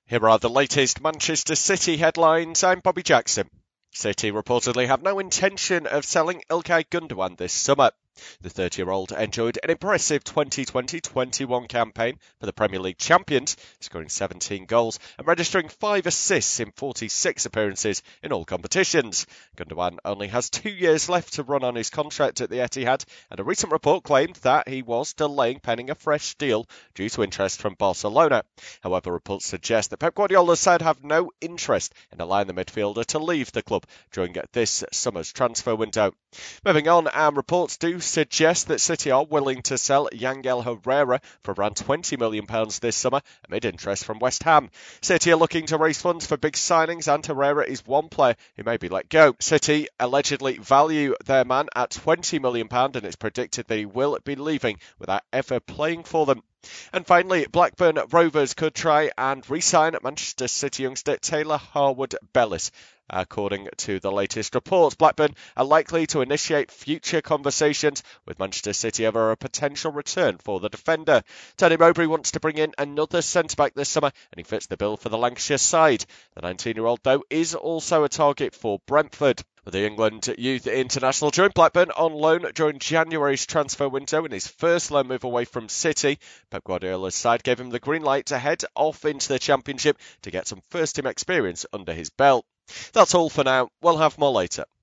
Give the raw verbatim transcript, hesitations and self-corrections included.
Here are the latest Manchester City headlines. I'm Bobby Jackson. City reportedly have no intention of selling Ilkay Gundogan this summer. The thirty-year-old enjoyed an impressive twenty twenty twenty-one campaign for the Premier League champions, scoring seventeen goals and registering five assists in forty-six appearances in all competitions. Gundogan only has two years left to run on his contract at the Etihad, and a recent report claimed that he was delaying penning a fresh deal due to interest from Barcelona. However, reports suggest that Pep Guardiola's side have no interest in allowing the midfielder to leave the club during this summer's transfer window. Moving on, our reports do suggest that City are willing to sell Yangel Herrera for around twenty million pounds this summer amid interest from West Ham. City are looking to raise funds for big signings, and Herrera is one player who may be let go. City allegedly value their man at twenty million pounds, and it's predicted that he will be leaving without ever playing for them. And finally, Blackburn Rovers could try and re-sign Manchester City youngster Taylor Harwood-Bellis. According to the latest reports, Blackburn are likely to initiate future conversations with Manchester City over a potential return for the defender. Tony Mowbray wants to bring in another centre-back this summer, and he fits the bill for the Lancashire side. The nineteen-year-old, though, is also a target for Brentford. The England youth international joined Blackburn on loan during January's transfer window in his first loan move away from City. Pep Guardiola's side gave him the green light to head off into the Championship to get some first-team experience under his belt. That's all for now. We'll have more later.